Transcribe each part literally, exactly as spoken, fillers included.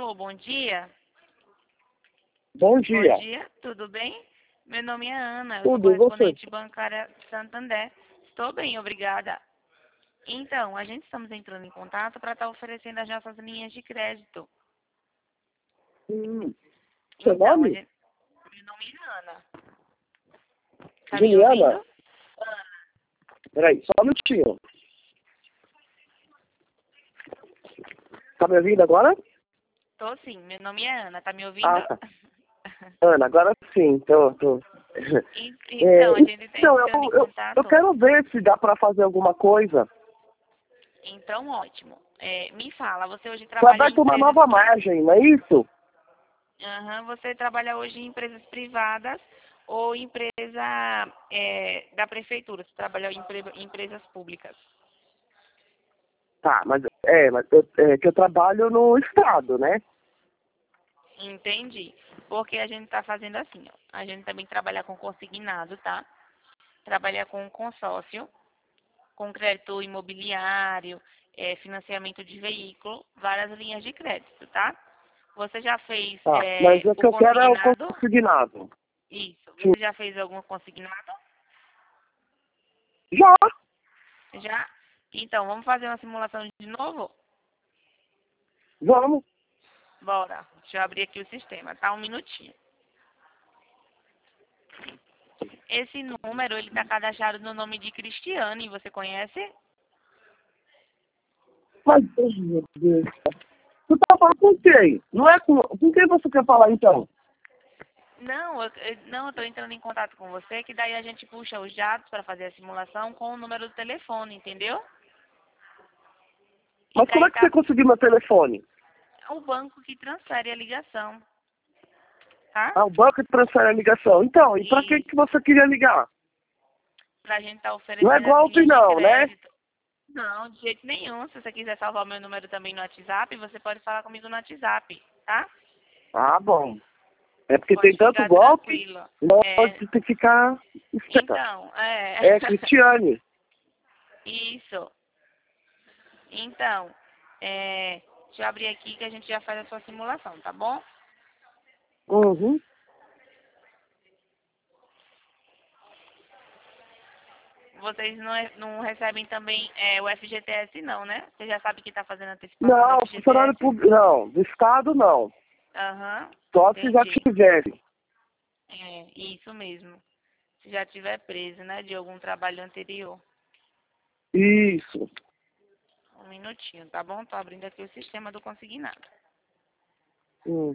Alô, bom dia. Bom dia. Bom dia, tudo bem? Meu nome é Ana, eu Tudo, sou e você? correspondente bancária Santander. Estou bem, obrigada. Então, a gente estamos entrando em contato para estar oferecendo as nossas linhas de crédito. Hum. Seu Então, a nome? gente... meu nome é Ana. Tá me Juliana? ouvindo? Peraí, só um minutinho. Tá me ouvindo agora? Tô sim, meu nome é Ana, tá me ouvindo? Ah, tá. Ana, agora sim, tô, tô. E- É, Então, a gente está então, entrando eu, em eu, contato. eu quero ver se dá pra fazer alguma coisa. Então, ótimo. É, me fala, você hoje Foi trabalha em aberta uma empresas... nova margem, não é isso? Aham, você trabalha hoje em empresas privadas ou empresa é, da prefeitura? Você trabalha em, empre- em empresas públicas? Tá, mas é, mas eu, é que eu trabalho no estado, né? Entendi. Porque a gente está fazendo assim, ó. A gente também trabalha com consignado, tá? Trabalha com consórcio, com crédito imobiliário, é, financiamento de veículo, várias linhas de crédito, tá? Você já fez Tá, mas é, o o que eu quero é o consignado? consignado. Isso. Sim. Você já fez algum consignado? Já, Já? Então, vamos fazer uma simulação de novo? vamos. Bora. Deixa eu abrir aqui o sistema, tá? Um minutinho. Esse número, ele tá cadastrado no nome de Cristiane, você conhece? Mas, meu Deus. Tu tá falando com quem? Não é com... Com quem você quer falar, então? Não, eu, eu- não, eu tô entrando em contato com você, que daí a gente puxa os dados para fazer a simulação com o número do telefone, entendeu? E Mas como daí é que você tá conseguiu meu telefone? o banco que transfere a ligação, tá? Ah, o banco transfere a ligação. Então, e pra que, E que você queria ligar? pra gente estar Não é oferecendo as golpe linhas de não, né? crédito. Não, de jeito nenhum. Se você quiser salvar meu número também no WhatsApp, você pode falar comigo no WhatsApp, tá? Ah, bom. É porque tem Pode tanto ficar golpe, tranquilo. nós É, tem que ficar esperto. então, é. É, Cristiane. Isso. Então, é, deixa eu abrir aqui que a gente já faz a sua simulação, tá bom? Uhum. Vocês não, é- não recebem também é, o F G T S não, né? Você já sabe que está fazendo antecipação do Não, funcionário F G T S? público, não. Do Estado, não. Aham, Só se já entendi. tivesse. É, isso mesmo. Se já tiver preso, né, de algum trabalho anterior. Isso. Um minutinho, tá bom? Tô abrindo aqui o sistema do consignado. Hum.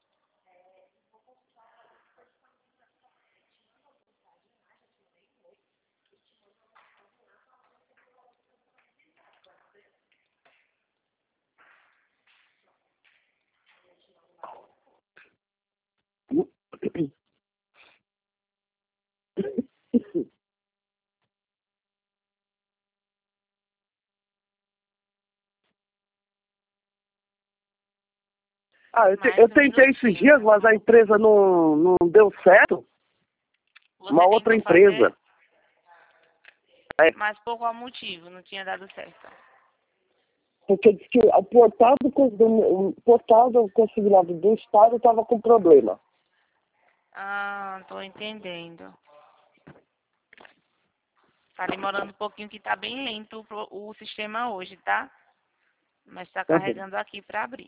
Ah, eu, te- Mais eu um tentei esses minutinho. dias, mas a empresa não, não deu certo. Uma Você outra tentou fazer, empresa. É, mas por qual motivo não tinha dado certo? porque diz que o portal do, con- do, o portal do consignado do Estado estava com problema. Ah, tô entendendo. Tá demorando um pouquinho que tá bem lento pro- o sistema hoje, tá? Mas tá Tá bom. carregando aqui para abrir.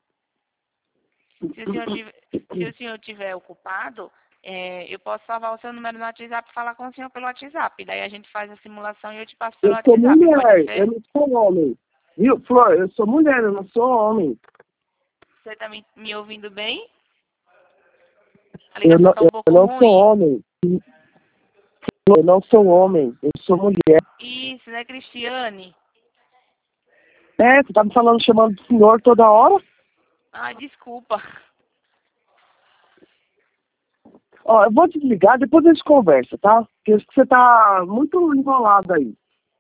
Se o senhor tiver, se o senhor tiver ocupado, é, eu posso salvar o seu número no WhatsApp e falar com o senhor pelo WhatsApp. Daí a gente faz a simulação e eu te passo pelo Eu sou WhatsApp, pode mulher, eu ser? não sou homem. Viu, Flor? Eu sou mulher, eu não sou homem. Você tá me, me ouvindo bem? A Eu ligação não, tá um eu pouco não sou ruim. homem. Eu não sou homem, eu sou mulher. Isso, né, Cristiane? É, você tá me falando, chamando de senhor toda hora? Ah, desculpa. Ó, eu vou desligar, depois a gente conversa, tá? Porque você tá muito enrolado aí.